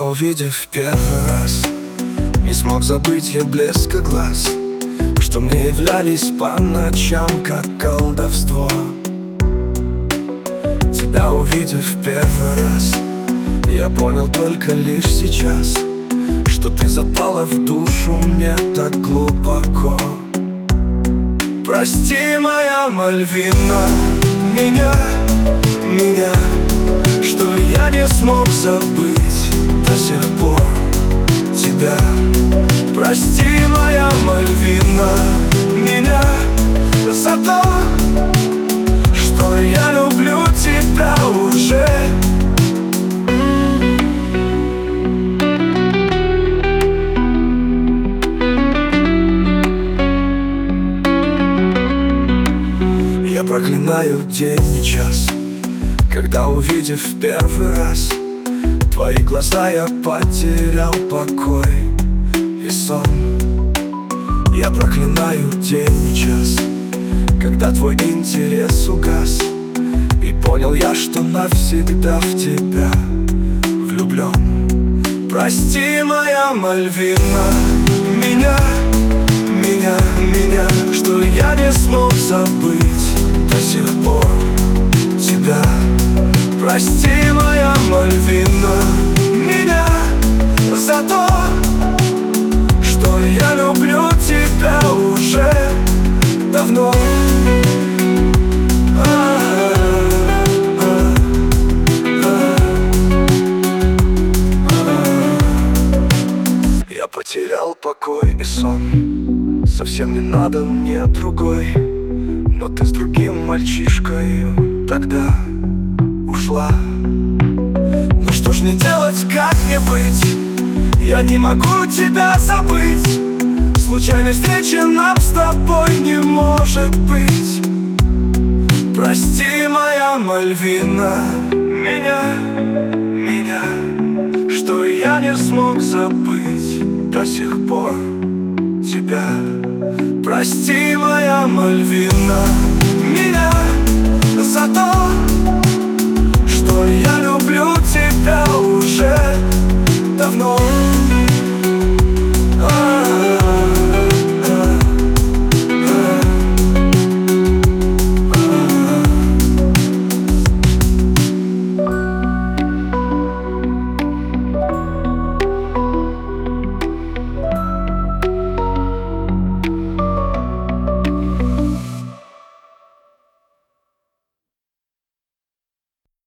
увидев первый раз, не смог забыть я блеска глаз, что мне являлись по ночам, как колдовство. Тебя увидев первый раз, я понял только лишь сейчас, что ты запала в душу мне так глубоко. Прости, моя Мальвина, меня, что я не смог забыть до сих пор тебя. Прости, моя Мальвина, меня за то, что я люблю тебя уже. Я проклинаю день и час, когда, увидев первый раз твои глаза, я потерял покой и сон. Я проклинаю день и час, когда твой интерес угас, и понял я, что навсегда в тебя влюблен. Прости, моя Мальвина, меня, что я не смог забыть до сих пор тебя. Прости, моя Мальвина, меня за то, что я люблю тебя уже давно. Я потерял покой и сон, совсем не надо мне другой, но ты с другим мальчишкой тогда ушла. Ну что ж мне делать, как мне быть? Я не могу тебя забыть. Случайной встречи нам с тобой не может быть. Прости, моя Мальвина, меня, что я не смог забыть до сих пор тебя. Прости, моя Мальвина,